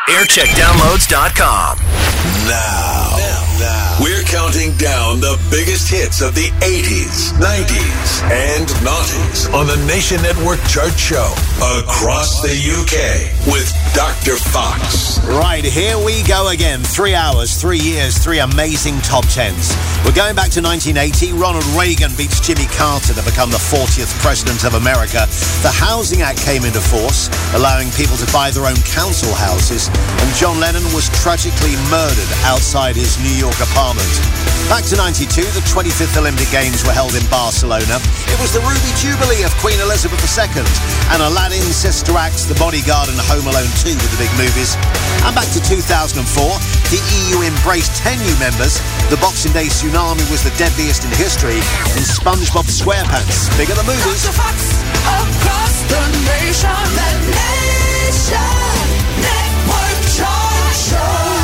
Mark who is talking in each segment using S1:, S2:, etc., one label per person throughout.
S1: aircheckdownloads.com.
S2: Now, we're counting down the biggest hits of the 80s, 90s, and noughties on the Nation Network Chart Show across the UK with Dr. Fox.
S3: Right, here we go again. 3 hours, 3 years, 3 amazing top tens. We're going back to 1980. Ronald Reagan beats Jimmy Carter to become the 40th president of America. The Housing Act came into force, allowing people to buy their own council houses. And John Lennon was tragically murdered outside his New York apartment. Back to 92, the 25th Olympic Games were held in Barcelona. It was the Ruby Jubilee of Queen Elizabeth II. And Aladdin, Sister Act, The Bodyguard and Home Alone 2 were the big movies. And back to 2004, the EU embraced 10 new members. The Boxing Day tsunami was the deadliest in history. And SpongeBob SquarePants, bigger than movies.
S4: Dr. Fox, across the nation, the Nation Network Chart Show.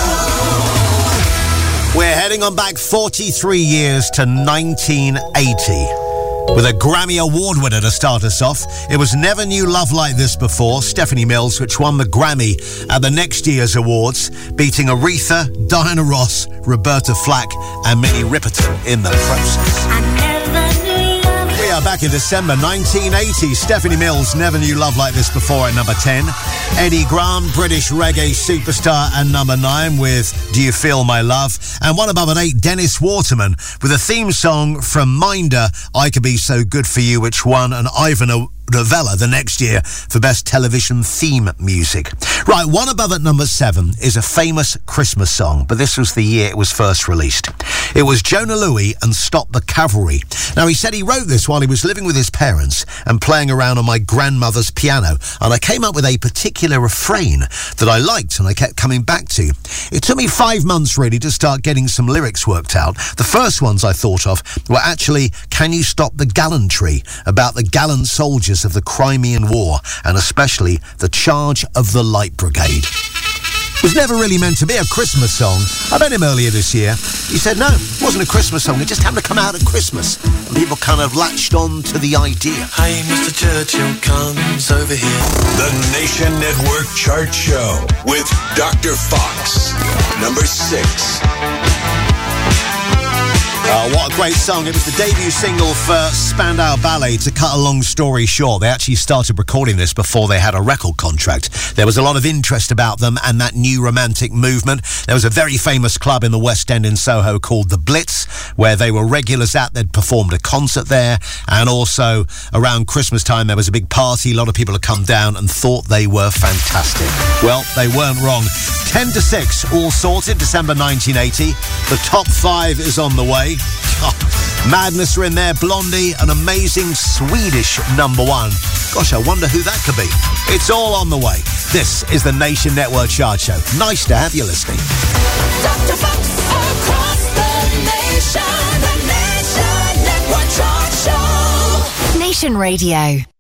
S3: We're heading on back 43 years to 1980. With a Grammy Award winner to start us off. It was Never Knew Love Like This Before, Stephanie Mills, which won the Grammy at the next year's awards, beating Aretha, Diana Ross, Roberta Flack and Minnie Riperton in the process. We are back in December 1980. Stephanie Mills, Never Knew Love Like This Before at number 10. Eddie Grant, British reggae superstar, at number 9 with Do You Feel My Love. And one above at 8, Dennis Waterman with a theme song from Minder, I Could Be So Good For You, which won an Ivan Novella the next year for Best Television Theme Music. Right, one above at number 7 is a famous Christmas song, but this was the year it was first released. It was Jonah Louie and Stop the Cavalry. Now, he said he wrote this while he was living with his parents and playing around on my grandmother's piano, and I came up with a particular refrain that I liked and I kept coming back to. It took me 5 months really to start getting some lyrics worked out. The first ones I thought of were actually Can You Stop the Gallantry, about the gallant soldiers of the Crimean War, and especially the Charge of the Light Brigade. It was never really meant to be a Christmas song. I met him earlier this year. He said no, it wasn't a Christmas song, it just happened to come out at Christmas. And people kind of latched on to the idea.
S5: Hey, Mr. Churchill comes over here.
S2: The Nation Network Chart Show with Dr. Fox. Number 6.
S3: What a great song. It was the debut single for Spandau Ballet. To cut a long story short, they actually started recording this before they had a record contract. There was a lot of interest about them and that new romantic movement. There was a very famous club in the West End in Soho called The Blitz, where they were regulars at. They'd performed a concert there, and also around Christmas time there was a big party. A lot of people had come down and thought they were fantastic. Well, they weren't wrong. 10 to 6, all sorted, December 1980. The top 5 is on the way. Madness are in there, Blondie, an amazing Swedish number 1. Gosh, I wonder who that could be. It's all on the way. This is the Nation Network Chart Show. Nice to have you listening.
S4: Dr. Fox, across the nation, the Nation Network Chart Show.
S6: Nation Radio.